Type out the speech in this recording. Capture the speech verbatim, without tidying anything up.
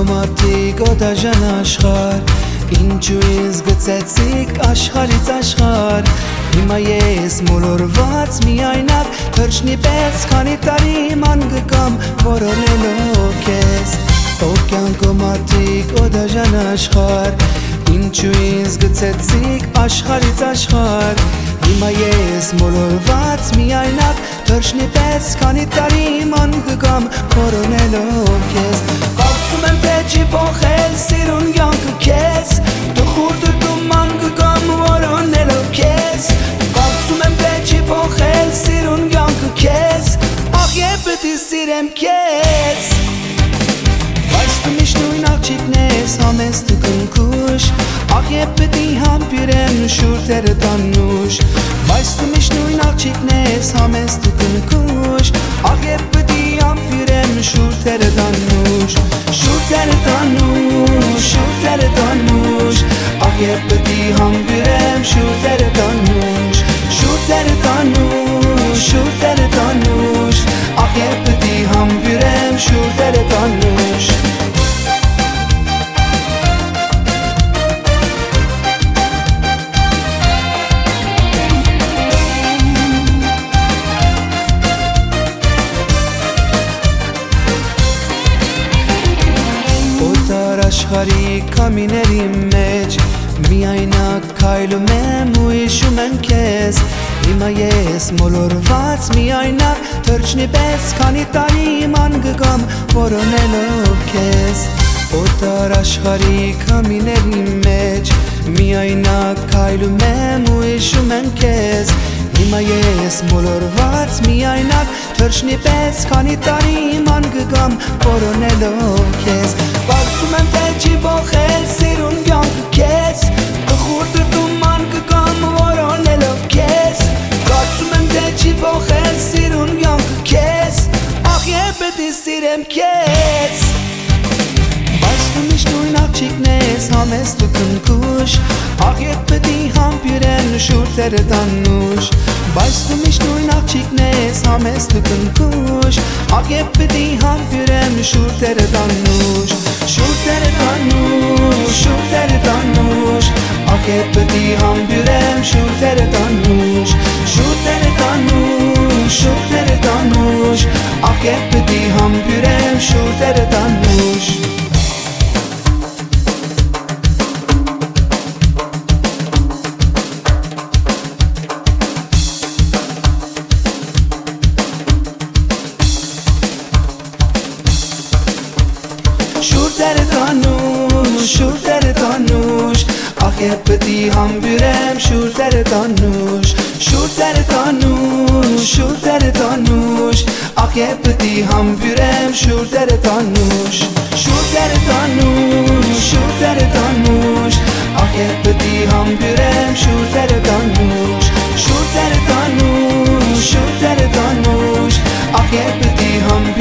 գոմարտիկ օդաժան աշխար Ինչու ինձ գծեցիք աշխարից աշխար Հիմա ես մոլորված միայնակ Թրջնի պես քանի տարի ման գկամ որոնելով քեզ Օկյան գոմարտիկ օդաժան աշխար Ինչու ինձ գծեցիք աշխարից աշխար Հիմա ես մոլորված միայնակ Թրջնի պես քանի տարի ման գկամ որոնելով քեզ Կարծում եմ թե չի փոխել սիրուն յանքը քեզ Տխուր դրդում ման գկամ որոնելով քեզ Կարծում եմ թե չի փոխել սիրուն յանքը քեզ Ախ եւ պետք է սիրեմ քեզ Բայց դու միշտ նույն աղջիկն ես համեստ ու կնքուշ Ախ եւ պետք է համբերեմ շուրթերը տանուշ Բայց դու միշտ նույն աղջիկն ես համեստ ու կնքուշ Ախ եւ պետք է համբերեմ շուրթերը տանուշ Շուրթերը տանուշ, շուրթերը տանուշ Ախ եւ պետք է համբերեմ շուրթերը տանուշ Շուրթերը տանուշ, շուրթերը տանուշ Ախ եւ պետք է համբերեմ շուրթերը տանուշ Աշխարի կամիների մեջ Միայնակ քայլում եմ ու հիշում եմ քեզ Հիմա ես մոլորված միայնակ Թրջնի պես քանի տարի ման գկամ որոնելով քեզ Օտար աշխարի կամիների մեջ Միայնակ քայլում եմ ու հիշում եմ քեզ Հիմա ես մոլորված միայնակ Թրջնի պես քանի տարի ման գկամ որոնելով քեզ Կարծում եմ թե չի փոխել սիրուն յանքը քեզ Տխուր դրդում ման գկամ որոնելով քեզ Կարծում եմ թե չի փոխել սիրուն յանքը քեզ Ախ եւ պետք է սիրեմ քեզ Բայց դու միշտ նույն աղջիկն ես համեստ ու կնքուշ Ախ եւ պետք է համբերեմ շուրթերը տանուշ Բայց դու միշտ նույն աղջիկն ես համեստ ու կնքուշ Ախ եւ պետք է համբերեմ շուրթերը տանուշ Շուրթերը տանուշ, շուրթերը տանուշ Ախ եւ պետք է համբերեմ շուրթերը տանուշ Շուրթերը տանուշ, շուրթերը տանուշ Ախ եւ պետք է համբերեմ շուրթերը տանուշ Շուրթերը տանուշ, շուրթերը տանուշ Ախ եւ պետք է համբերեմ շուրթերը տանուշ Շուրթերը տանուշ, շուրթերը տանուշ Ախ եւ պետք է համբերեմ շուրթերը տանուշ Շուրթերը տանուշ, շուրթերը տանուշ Ախ եւ պետք է համբերեմ շուրթերը տանուշ Շուրթերը տանուշ, շուրթերը տանուշ Ախ եւ պետք է